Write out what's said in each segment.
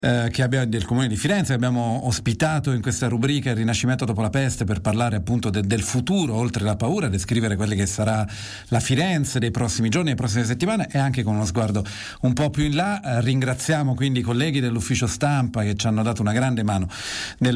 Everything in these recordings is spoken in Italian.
che abbiamo del Comune di Firenze. Abbiamo ospitato in questa rubrica Il Rinascimento dopo la peste per parlare appunto del futuro oltre la paura, descrivere quelle che sarà la Firenze dei prossimi giorni, delle prossime settimane, e anche con uno sguardo un po' più in là. Ringraziamo quindi i colleghi dell'ufficio stampa che ci hanno dato una grande mano nel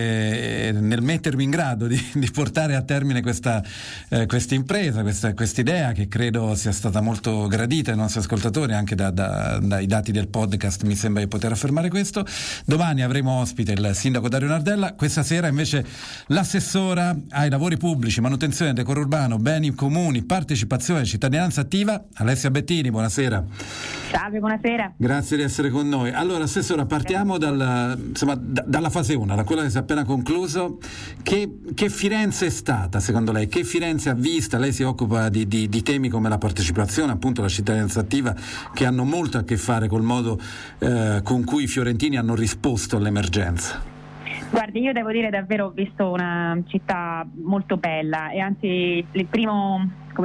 mettermi in grado di portare a termine questa impresa, questa idea, che credo sia stata molto gradita ai nostri ascoltatori, anche dai dati del podcast mi sembra di poter affermare questo. Domani avremo ospite il sindaco Dario Nardella, questa sera invece l'assessora ai lavori pubblici, manutenzione, decoro urbano, beni comuni, partecipazione e cittadinanza attiva, Alessia Bettini. Buonasera. Salve, buonasera. Grazie di essere con noi. Allora, assessora, partiamo dalla fase 1, da quella che si è appena concluso. Che Firenze è stata secondo lei? Che Firenze ha vista? Lei si occupa di temi come la partecipazione, appunto la cittadinanza attiva, che hanno molto a che fare col modo con cui i fiorentini hanno risposto all'emergenza. Guardi, io devo dire davvero ho visto una città molto bella, e anzi il primo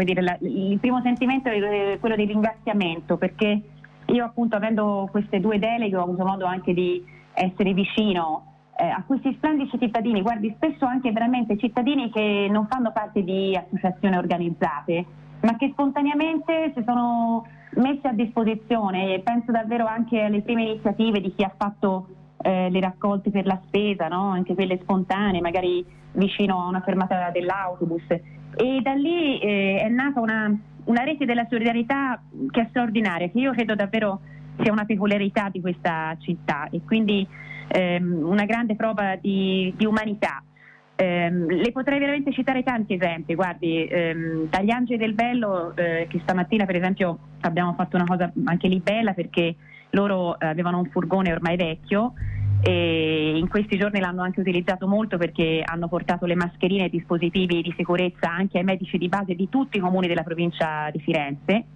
sentimento è quello di ringraziamento, perché io appunto, avendo queste due deleghe, ho avuto modo anche di essere vicino a questi splendidi cittadini. Guardi, spesso anche veramente cittadini che non fanno parte di associazioni organizzate, ma che spontaneamente si sono messi a disposizione, e penso davvero anche alle prime iniziative di chi ha fatto le raccolte per la spesa, no? Anche quelle spontanee, magari vicino a una fermata dell'autobus, e da lì è nata una rete della solidarietà che è straordinaria, che io credo davvero sia una peculiarità di questa città, e quindi una grande prova di umanità. Le potrei veramente citare tanti esempi, guardi, dagli Angeli del Bello, che stamattina per esempio abbiamo fatto una cosa anche lì bella, perché loro avevano un furgone ormai vecchio, e in questi giorni l'hanno anche utilizzato molto, perché hanno portato le mascherine e dispositivi di sicurezza anche ai medici di base di tutti i comuni della provincia di Firenze.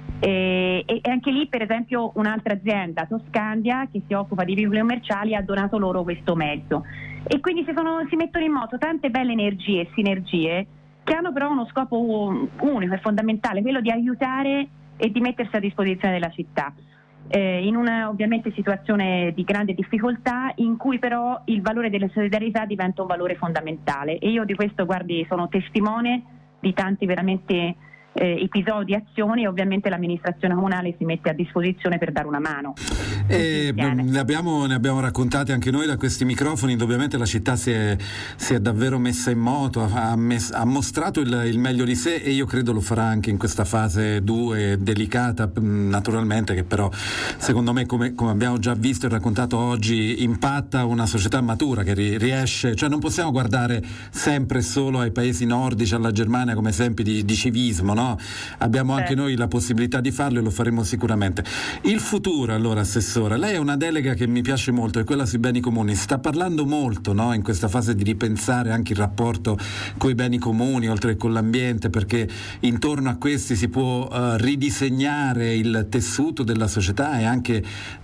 E anche lì per esempio un'altra azienda, Toscandia, che si occupa di veicoli commerciali, ha donato loro questo mezzo, e quindi si mettono in moto tante belle energie e sinergie che hanno però uno scopo unico e fondamentale, quello di aiutare e di mettersi a disposizione della città in una ovviamente situazione di grande difficoltà, in cui però il valore della solidarietà diventa un valore fondamentale, e io di questo, guardi, sono testimone di tanti veramente episodi, azioni, e ovviamente l'amministrazione comunale si mette a disposizione per dare una mano. Ne abbiamo raccontate anche noi da questi microfoni. Ovviamente la città si è davvero messa in moto, ha mostrato il meglio di sé, e io credo lo farà anche in questa fase 2 delicata, naturalmente, che però secondo me, come abbiamo già visto e raccontato oggi, impatta una società matura che riesce, cioè non possiamo guardare sempre solo ai paesi nordici, alla Germania, come esempi di civismo, no? Abbiamo anche noi la possibilità di farlo, e lo faremo sicuramente. Il futuro, allora, assessora, lei è una delega che mi piace molto, è quella sui beni comuni. Si sta parlando molto, no, in questa fase, di ripensare anche il rapporto con i beni comuni, oltre che con l'ambiente, perché intorno a questi si può ridisegnare il tessuto della società, e anche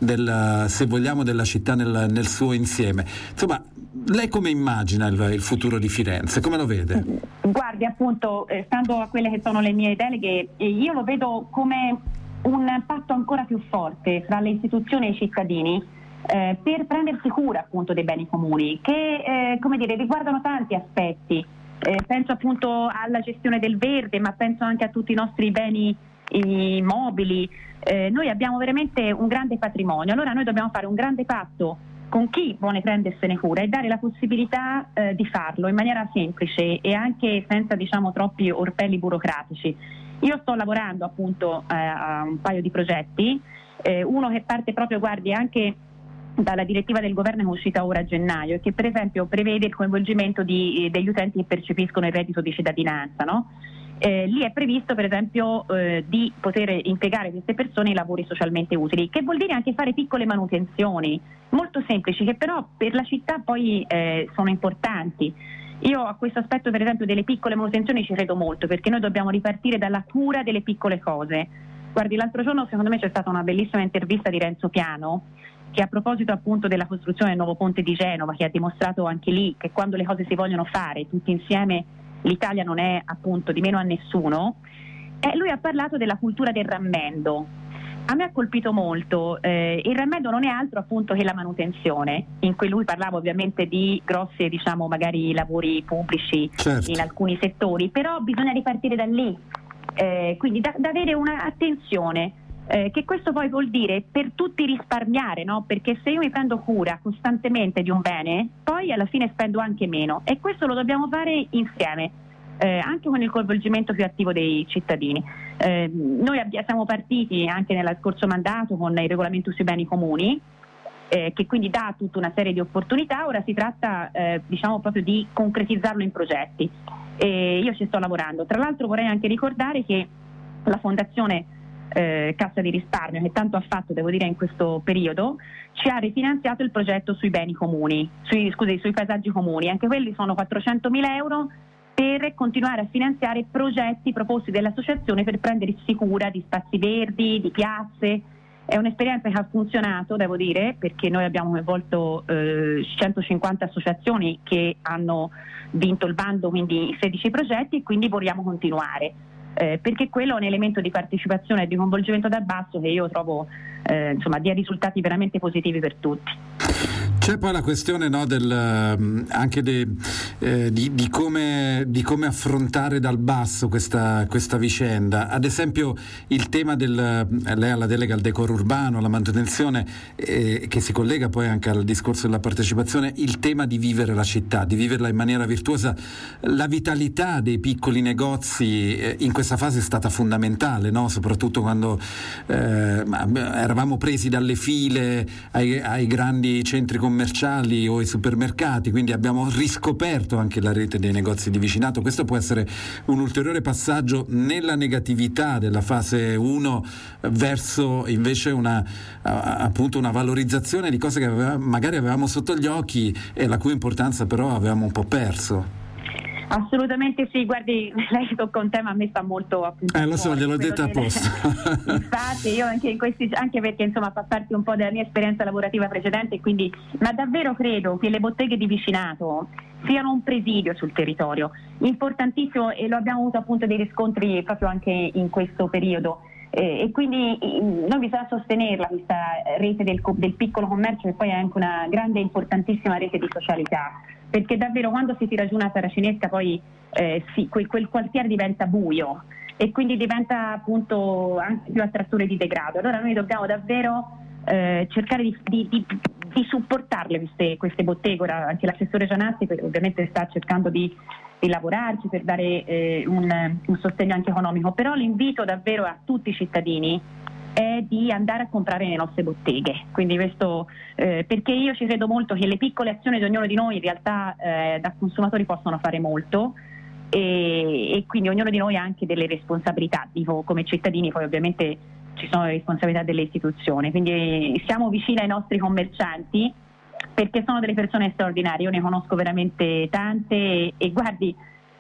se vogliamo della città nel suo insieme. Insomma, lei come immagina il futuro di Firenze? Come lo vede? Guardi, appunto, stando a quelle che sono le mie deleghe, io lo vedo come un patto ancora più forte fra le istituzioni e i cittadini per prendersi cura appunto dei beni comuni, che riguardano tanti aspetti. Penso appunto alla gestione del verde, ma penso anche a tutti i nostri beni immobili. Noi abbiamo veramente un grande patrimonio, allora noi dobbiamo fare un grande patto con chi vuole prendersene cura e dare la possibilità di farlo in maniera semplice e anche senza, troppi orpelli burocratici. Io sto lavorando appunto a un paio di progetti, uno che parte proprio, guardi, anche dalla direttiva del governo che è uscita ora a gennaio, e che per esempio prevede il coinvolgimento degli utenti che percepiscono il reddito di cittadinanza, no? Lì è previsto per esempio di poter impiegare queste persone in lavori socialmente utili, che vuol dire anche fare piccole manutenzioni molto semplici, che però per la città poi sono importanti. Io a questo aspetto per esempio delle piccole manutenzioni ci credo molto, perché noi dobbiamo ripartire dalla cura delle piccole cose. Guardi, l'altro giorno secondo me c'è stata una bellissima intervista di Renzo Piano, che a proposito appunto della costruzione del nuovo ponte di Genova, che ha dimostrato anche lì che quando le cose si vogliono fare tutti insieme, l'Italia non è appunto di meno a nessuno. Lui ha parlato della cultura del rammendo, a me ha colpito molto. Il remedio non è altro appunto che la manutenzione, in cui lui parlava ovviamente di grossi, diciamo, magari lavori pubblici, certo, in alcuni settori, però bisogna ripartire da lì, quindi da avere un'attenzione, che questo poi vuol dire per tutti risparmiare, no? Perché se io mi prendo cura costantemente di un bene, poi alla fine spendo anche meno, e questo lo dobbiamo fare insieme. Anche con il coinvolgimento più attivo dei cittadini. Noi siamo partiti anche nel scorso mandato con il regolamento sui beni comuni, che quindi dà tutta una serie di opportunità. Ora si tratta diciamo proprio di concretizzarlo in progetti, e io ci sto lavorando. Tra l'altro vorrei anche ricordare che la Fondazione Cassa di Risparmio, che tanto ha fatto, devo dire, in questo periodo, ci ha rifinanziato il progetto sui beni comuni, sui paesaggi comuni. Anche quelli sono 400.000 euro per continuare a finanziare progetti proposti dall'associazione per prendersi cura di spazi verdi, di piazze. È un'esperienza che ha funzionato, devo dire, perché noi abbiamo coinvolto 150 associazioni che hanno vinto il bando, quindi 16 progetti, e quindi vogliamo continuare, perché quello è un elemento di partecipazione e di coinvolgimento dal basso che io trovo dia risultati veramente positivi per tutti. C'è poi la questione, no, anche di come affrontare dal basso questa vicenda. Ad esempio il tema lei ha la delega al decoro urbano, alla manutenzione, che si collega poi anche al discorso della partecipazione, il tema di vivere la città, di viverla in maniera virtuosa. La vitalità dei piccoli negozi in questa fase è stata fondamentale, no? Soprattutto quando eravamo presi dalle file ai grandi centri commerciali o i supermercati, quindi abbiamo riscoperto anche la rete dei negozi di vicinato. Questo può essere un ulteriore passaggio nella negatività della fase 1 verso invece una valorizzazione di cose che magari avevamo sotto gli occhi e la cui importanza però avevamo un po' perso. Assolutamente sì, guardi, lei tocca un tema, a me sta molto appunto. Lo so, gliel'ho detto apposta. Infatti io anche perché insomma fa parte un po' della mia esperienza lavorativa precedente, quindi, ma davvero credo che le botteghe di vicinato siano un presidio sul territorio, importantissimo, e lo abbiamo avuto appunto dei riscontri proprio anche in questo periodo. E quindi noi bisogna sostenerla questa rete del piccolo commercio, che poi è anche una grande e importantissima rete di socialità, perché davvero quando si tira giù una saracinesca poi quel quartiere diventa buio e quindi diventa appunto anche più attrattore di degrado. Allora noi dobbiamo davvero cercare di supportarle queste botteghe. Ora anche l'assessore Gianazzi ovviamente sta cercando di lavorarci per dare un sostegno anche economico, però l'invito davvero a tutti i cittadini è di andare a comprare le nostre botteghe, quindi questo perché io ci credo molto che le piccole azioni di ognuno di noi in realtà da consumatori possono fare molto, e quindi ognuno di noi ha anche delle responsabilità, dico come cittadini, poi ovviamente ci sono le responsabilità delle istituzioni, quindi siamo vicini ai nostri commercianti perché sono delle persone straordinarie. Io ne conosco veramente tante e guardi,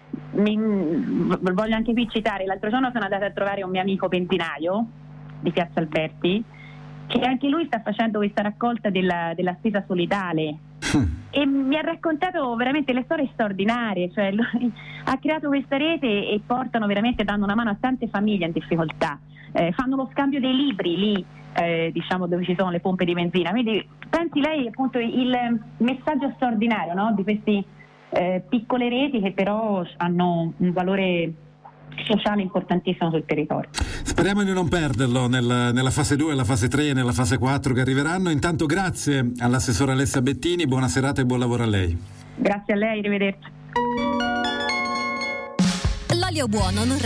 voglio anche qui citare, l'altro giorno sono andata a trovare un mio amico benzinaio di Piazza Alberti, che anche lui sta facendo questa raccolta della spesa solidale e mi ha raccontato veramente le storie straordinarie, cioè lui ha creato questa rete e danno una mano a tante famiglie in difficoltà, fanno lo scambio dei libri lì, diciamo dove ci sono le pompe di benzina, quindi pensi lei appunto il messaggio straordinario, no? Di queste piccole reti che però hanno un valore sociale importantissimo sul territorio. Speriamo di non perderlo nella fase 2, nella fase 3 e nella fase 4 che arriveranno. Intanto grazie all'assessore Alessia Bettini, buona serata e buon lavoro a lei. Grazie a lei, arrivederci. L'olio buono non